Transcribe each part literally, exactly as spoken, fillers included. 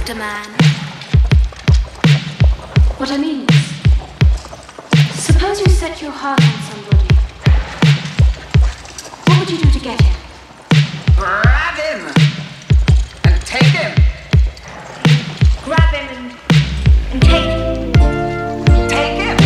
after man. What I mean is, suppose you set your heart on somebody. What would you do to get him? Grab him and take him. Grab him and, and take him. Take him.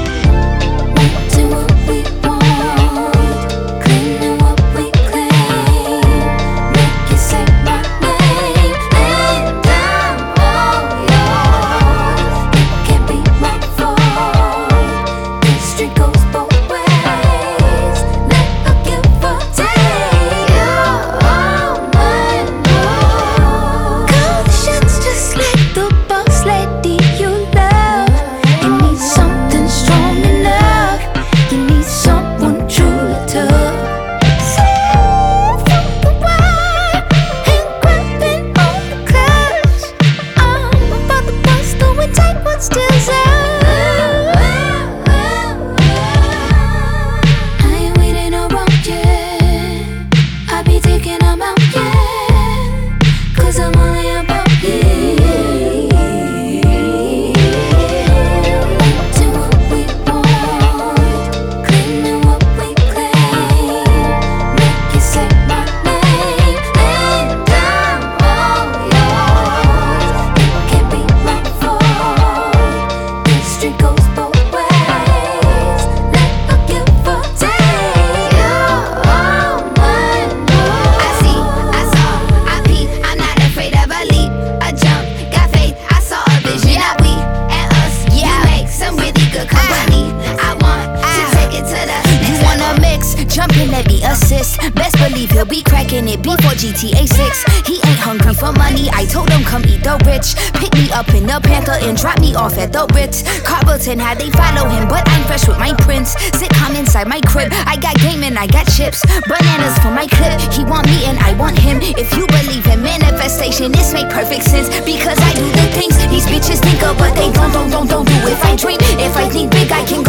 Do what we want, cleaning what we claim. Make you say my name, and I'm all yours. It can't be my fault. This street goes both ways. Let her give or take. You're all mine, boy. Call the shots just like the boss lady you love. You need something strong enough. You need someone truly tough. Safe from the wire and grabbing on the clutch. I'm about to bust through and take what stills up. I ain't waiting around yet. I be taking them out, yeah. Cause I'm only about you. Do what we want, cleaning what we claim. Make you say my name, and I'm all yours. It can't be my fault. This street goes both ways. Let her give or take. You're all mine, boy. I see, I saw, I peep. I'm not afraid of a leap, a jump. Got faith, I saw a vision of we and us. You make some really good company. I want to take it to the You next wanna level. mix, jump in, let me assist. Best believe he'll be cracking it before G T A six. He ain't hungry for money, I told him come eat the rich. Pick me up in the Panther and drop me off at the Ritz. Carlton had they follow him, but I'm fresh with my prince. Sitcom inside my crib, I got game and I got chips. Bananas for my clip, he want me and I want him. If you believe in manifestation, this make perfect sense. Because I do the things these bitches think of, but they don't, don't, don't, don't do. If I dream, if I think big, I can